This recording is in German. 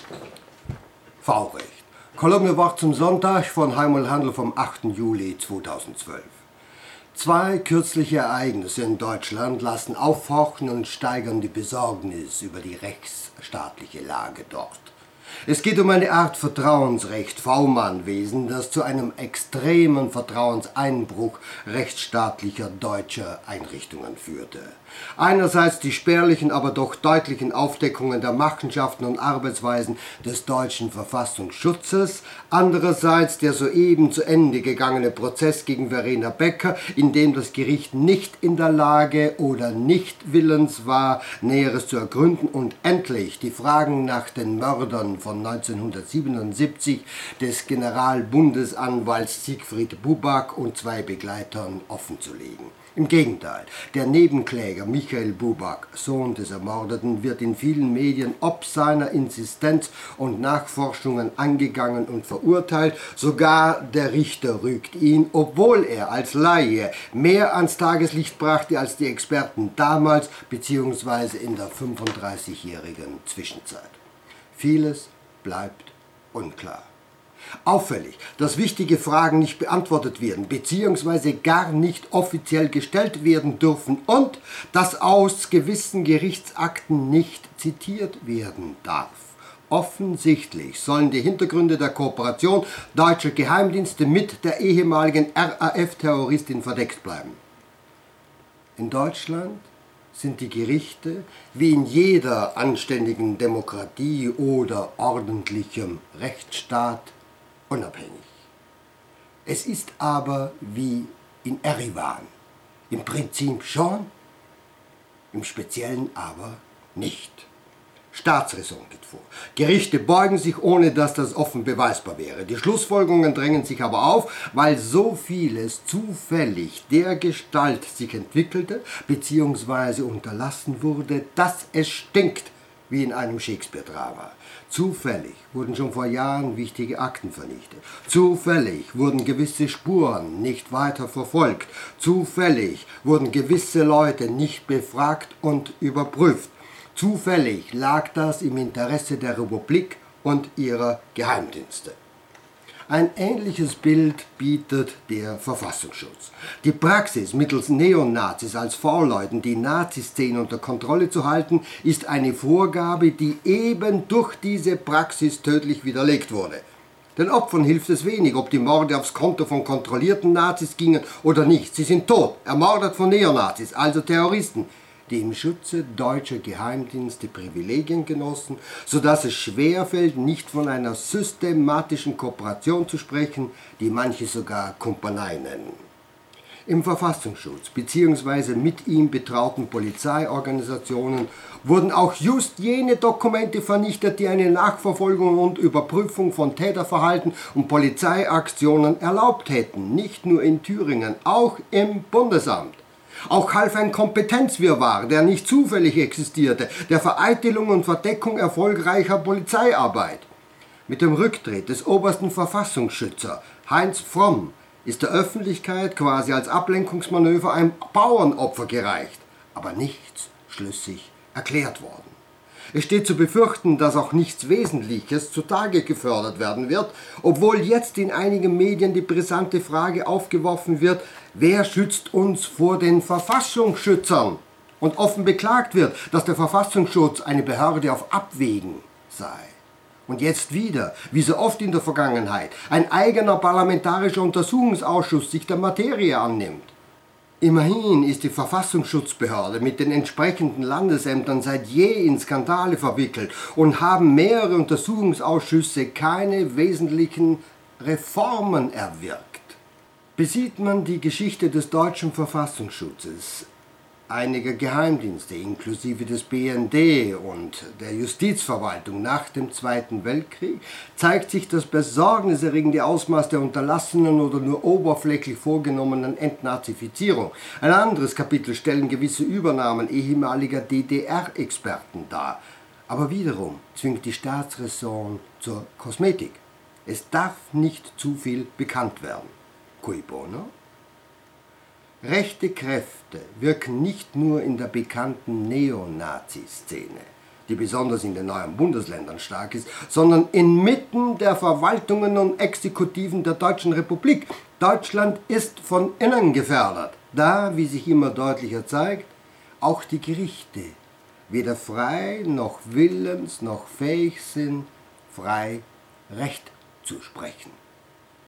V-Recht. Kolumne Wort zum Sonntag von Heimel Handel vom 8. Juli 2012. Zwei kürzliche Ereignisse in Deutschland lassen aufhorchen und steigern die Besorgnis über die rechtsstaatliche Lage dort. Es geht um eine Art Vertrauensrecht, V-Mann-Wesen, das zu einem extremen Vertrauenseinbruch rechtsstaatlicher deutscher Einrichtungen führte. Einerseits die spärlichen, aber doch deutlichen Aufdeckungen der Machenschaften und Arbeitsweisen des deutschen Verfassungsschutzes, andererseits der soeben zu Ende gegangene Prozess gegen Verena Becker, in dem das Gericht nicht in der Lage oder nicht willens war, Näheres zu ergründen und endlich die Fragen nach den Mördern von 1977 des Generalbundesanwalts Siegfried Buback und zwei Begleitern offenzulegen. Im Gegenteil, der Nebenkläger Michael Buback, Sohn des Ermordeten, wird in vielen Medien ob seiner Insistenz und Nachforschungen angegangen und verurteilt. Sogar der Richter rügt ihn, obwohl er als Laie mehr ans Tageslicht brachte als die Experten damals bzw. in der 35-jährigen Zwischenzeit. Vieles bleibt unklar. Auffällig, dass wichtige Fragen nicht beantwortet werden bzw. gar nicht offiziell gestellt werden dürfen und dass aus gewissen Gerichtsakten nicht zitiert werden darf. Offensichtlich sollen die Hintergründe der Kooperation deutscher Geheimdienste mit der ehemaligen RAF-Terroristin verdeckt bleiben. In Deutschland sind die Gerichte, wie in jeder anständigen Demokratie oder ordentlichem Rechtsstaat, unabhängig. Es ist aber wie in Erivan. Im Prinzip schon, im Speziellen aber nicht. Staatsräson geht vor. Gerichte beugen sich, ohne dass das offen beweisbar wäre. Die Schlussfolgerungen drängen sich aber auf, weil so vieles zufällig dergestalt sich entwickelte bzw. unterlassen wurde, dass es stinkt, wie in einem Shakespeare-Drama. Zufällig wurden schon vor Jahren wichtige Akten vernichtet. Zufällig wurden gewisse Spuren nicht weiter verfolgt. Zufällig wurden gewisse Leute nicht befragt und überprüft. Zufällig lag das im Interesse der Republik und ihrer Geheimdienste. Ein ähnliches Bild bietet der Verfassungsschutz. Die Praxis, mittels Neonazis als V-Leuten die Naziszene unter Kontrolle zu halten, ist eine Vorgabe, die eben durch diese Praxis tödlich widerlegt wurde. Den Opfern hilft es wenig, ob die Morde aufs Konto von kontrollierten Nazis gingen oder nicht. Sie sind tot, ermordet von Neonazis, also Terroristen, die im Schutze deutscher Geheimdienste Privilegien genossen, sodass es schwerfällt, nicht von einer systematischen Kooperation zu sprechen, die manche sogar Kumpanei nennen. Im Verfassungsschutz bzw. mit ihm betrauten Polizeiorganisationen wurden auch just jene Dokumente vernichtet, die eine Nachverfolgung und Überprüfung von Täterverhalten und Polizeiaktionen erlaubt hätten, nicht nur in Thüringen, auch im Bundesamt. Auch half ein Kompetenzwirrwarr, der nicht zufällig existierte, der Vereitelung und Verdeckung erfolgreicher Polizeiarbeit. Mit dem Rücktritt des obersten Verfassungsschützer Heinz Fromm ist der Öffentlichkeit quasi als Ablenkungsmanöver ein Bauernopfer gereicht, aber nichts schlüssig erklärt worden. Es steht zu befürchten, dass auch nichts Wesentliches zutage gefördert werden wird, obwohl jetzt in einigen Medien die brisante Frage aufgeworfen wird, wer schützt uns vor den Verfassungsschützern? Und offen beklagt wird, dass der Verfassungsschutz eine Behörde auf Abwägen sei. Und jetzt wieder, wie so oft in der Vergangenheit, ein eigener parlamentarischer Untersuchungsausschuss sich der Materie annimmt. Immerhin ist die Verfassungsschutzbehörde mit den entsprechenden Landesämtern seit je in Skandale verwickelt und haben mehrere Untersuchungsausschüsse keine wesentlichen Reformen erwirkt. Besieht man die Geschichte des deutschen Verfassungsschutzes, einiger Geheimdienste inklusive des BND und der Justizverwaltung nach dem Zweiten Weltkrieg, zeigt sich das besorgniserregende Ausmaß der unterlassenen oder nur oberflächlich vorgenommenen Entnazifizierung. Ein anderes Kapitel stellen gewisse Übernahmen ehemaliger DDR-Experten dar. Aber wiederum zwingt die Staatsräson zur Kosmetik. Es darf nicht zu viel bekannt werden. Cui bono? Rechte Kräfte wirken nicht nur in der bekannten Neonazi-Szene. die besonders in den neuen Bundesländern stark ist, sondern inmitten der Verwaltungen und Exekutiven der Deutschen Republik. Deutschland ist von innen gefährdet, da, wie sich immer deutlicher zeigt, auch die Gerichte weder frei noch willens noch fähig sind, frei Recht zu sprechen.